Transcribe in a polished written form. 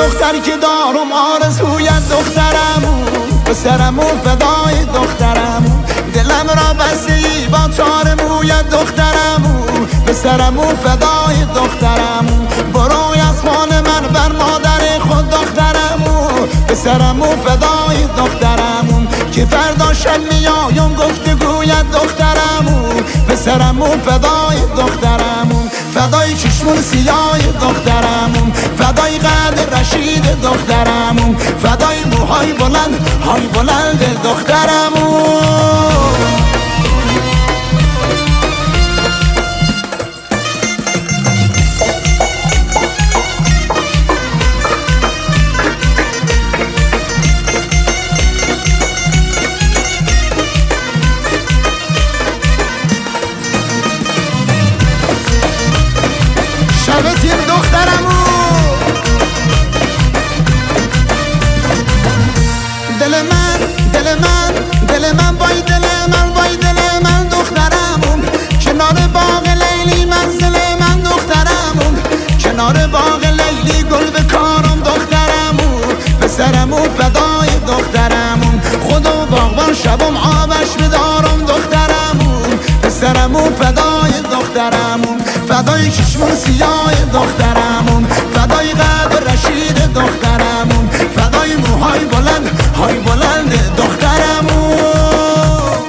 دختری که دارم آرزوی دخترمون، به سرمون فدای دخترمون، دلم را بستی با تار موی دخترمون، به سرمون فدای دخترمون. برای از خان من بر مادر خود دخترمون، به سرمون فدای دخترمون. که فردا شب میایم گفتگوی دخترمون، به سرمون فدای دخترمون. فدای چشمون سیاه دخترمون، فدای قد رشید دخترمون، فدای موهای بلند های بلند دخترمون. شب تیر دخترمون، دل من دل من دل من وای دل من وای دل من دخترمون. کنار باغ لیلی منزل من دخترمون، کنار باغ لیلی گل به کارم دخترمون، به سرمون فدای دخترمون. خدا باغبان شبم آبش بدارم دخترمون، به سرمون فدای دخترمون. فدای چشمون سیاه دخترمون، فدای قد رشید دخترمون، فدای موهای بلند های بلند دخترمون.